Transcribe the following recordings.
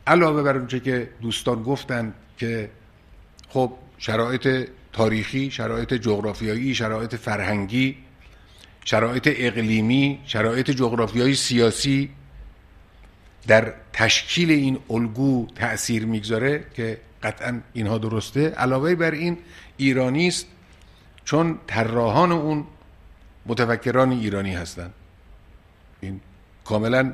علاوه بر اونچه که دوستان گفتن که خب شرایط تاریخی، شرایط جغرافیایی، شرایط فرهنگی، شرایط اقلیمی، شرایط جغرافیایی سیاسی در تشکیل این الگو تأثیر میگذاره که قطعا اینها درسته. علاوه بر این ایرانی است چون طراحان اون متفکران ایرانی هستند. این کاملا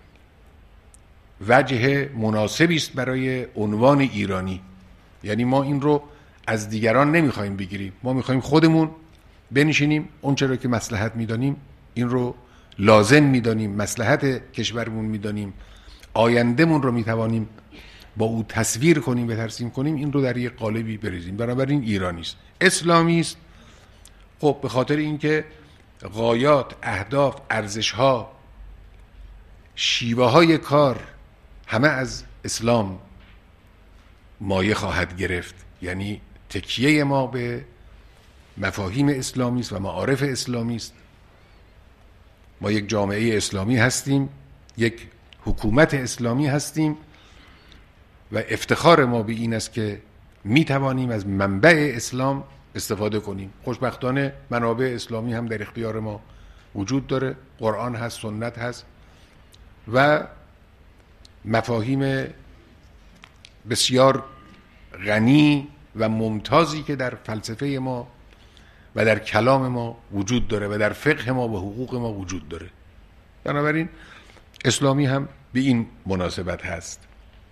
وجه مناسبی است برای عنوان ایرانی. یعنی ما این رو از دیگران نمیخوایم بگیریم، ما میخوایم خودمون بنشینیم اون چرا که مصلحت میدانیم این رو لازم میدانیم، مصلحت کشورمون میدانیم، آیندهمون رو میتوانیم با او تصویر کنیم و ترسیم کنیم، این رو در یک قالبی بریزیم. بنابراین ایرانی است. اسلامی است خب به خاطر اینکه غایات، اهداف، ارزش‌ها، شیوه‌های کار همه از اسلام مایه خواهد گرفت. یعنی تکیه ما به مفاهیم اسلامی است و معارف اسلامی است. ما یک جامعه اسلامی هستیم، یک حکومت اسلامی هستیم و افتخار ما به این است که می توانیم از منبع اسلام استفاده کنیم. خوشبختانه منابع اسلامی هم در اختیار ما وجود داره، قرآن هست، سنت هست و مفاهیم بسیار غنی و ممتازی که در فلسفه ما و در کلام ما وجود داره و در فقه ما و حقوق ما وجود داره. بنابراین اسلامی هم به این مناسبت هست.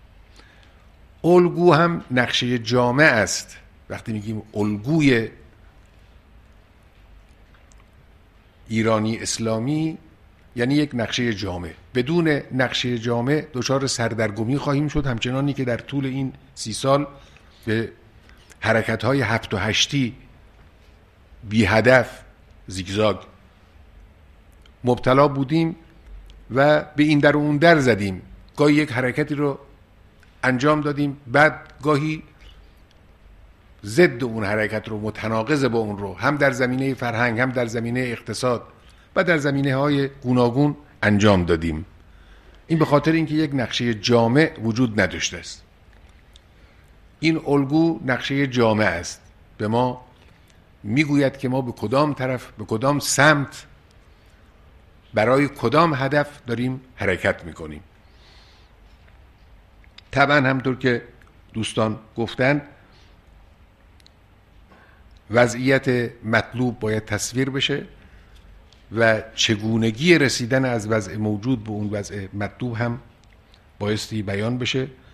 الگو هم نقشه جامع است. وقتی میگیم الگوی ایرانی اسلامی یعنی یک نقشه جامع. بدون نقشه جامع دچار سردرگمی خواهیم شد، همچنانی که در طول این 30 سال به حرکت‌های 7 و 8 بی هدف زیگزاگ مبتلا بودیم و به این در و اون در زدیم. گاهی یک حرکتی رو انجام دادیم، بعد گاهی ضد اون حرکت رو، متناقض با اون رو هم در زمینه فرهنگ، هم در زمینه اقتصاد و در زمینه‌های گوناگون انجام دادیم. این به خاطر اینکه یک نقشه جامع وجود نداشته است. این الگو نقشه جامع است، به ما میگوید که ما به کدام طرف، به کدام سمت، برای کدام هدف داریم حرکت میکنیم. طبعا همطور که دوستان گفتن وضعیت مطلوب باید تصویر بشه و چگونگی رسیدن از وضع موجود به اون وضع مطلوب هم بایستی بیان بشه.